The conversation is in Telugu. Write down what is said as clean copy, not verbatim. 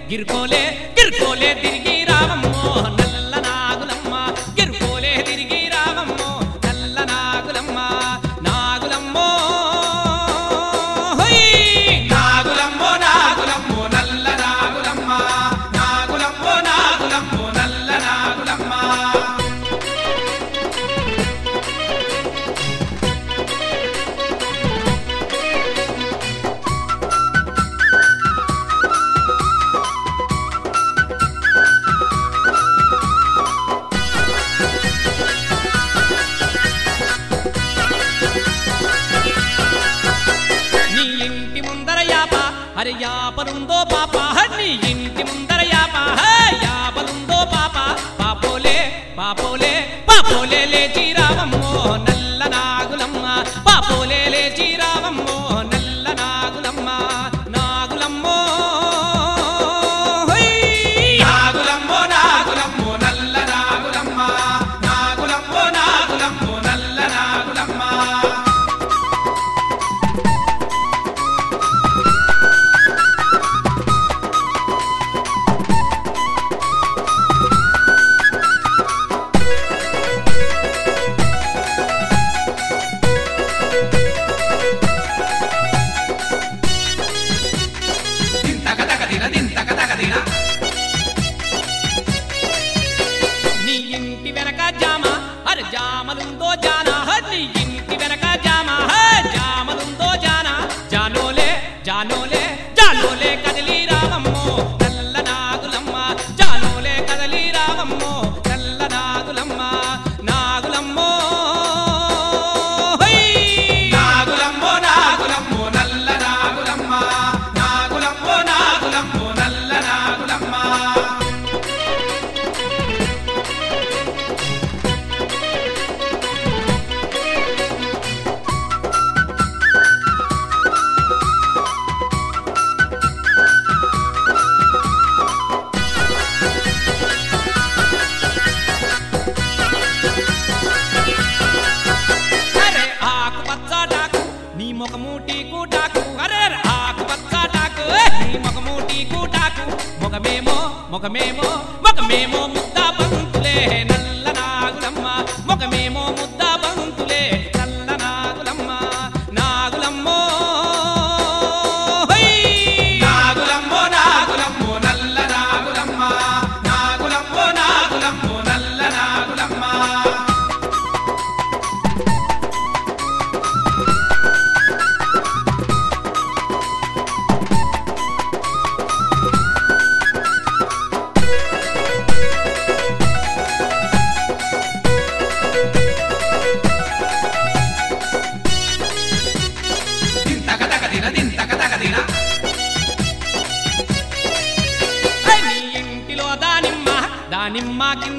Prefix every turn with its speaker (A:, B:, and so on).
A: గిర్కోలే గిర్కోలే తిరిగి రావమ్మో నల్ల నాగులమ్మ గిర్కోలే తిరిగి రావమ్మో నల్ల నాగులమ్మ నాగులమ్మో హోయ్ నాగులమ్మో నాగులమ్మో నల్ల నాగులమ్మ నాగులమ్మో నాగులమ్మో నల్ల నాగులమ్మ అరే యాపలుందో పాప నీ ఇంటి ముందర యాపలుందో పాప పాపోలే పాపోలే పాపోలే లేచి రావమ్మో నల్ల నాగులమ్మ పాపోలే లేచి రావమ్మో నల్ల నాగులమ్మ నాగులమ్మో నాగులమ్మో నాగులమ్మో నల్ల నాగులమ్మ నాగులమ్మో నాగులమ్మో నల్ల నాగులమ్మ నీ ఇంటి వెనక జామ అరే జామలుందో జానా నీ ఇంటి వెనక జామ జామలుందో జానా జానోలే జానోలే జానోలే కదిలి రావమ్మో నల్ల నాగులమ్మ జానోలే కదిలి రావమ్మో నల్ల నాగులమ్మ నాగులమ్మో నాగులమ్మో నాగులమ్మో నల్ల నాగులమ్మ నాగులమ్మో నాగులమ్మో నల్ల నాగులమ్మ నీ ముఖమూటి కూటాకు అరే ఆకు పచ్చాటాకు నీ ముఖమూటి కూటాకు ముఖమేమో ముఖమేమో ముఖమేమో ముద్దా బంతులే నల్ల నాగులమ్మ ముఖమేమో ముద్దా బంతులే నల్ల నాగులమ్మ నాగులమ్మో నాగులమ్మో నాగులమ్మో నల్ల నాగులమ్మ నాగులమ్మో నాగులమ్మో నల్ల నాగులమ్మ నీ ఇంటిలో దానిమ్మ దానిమ్మ కింద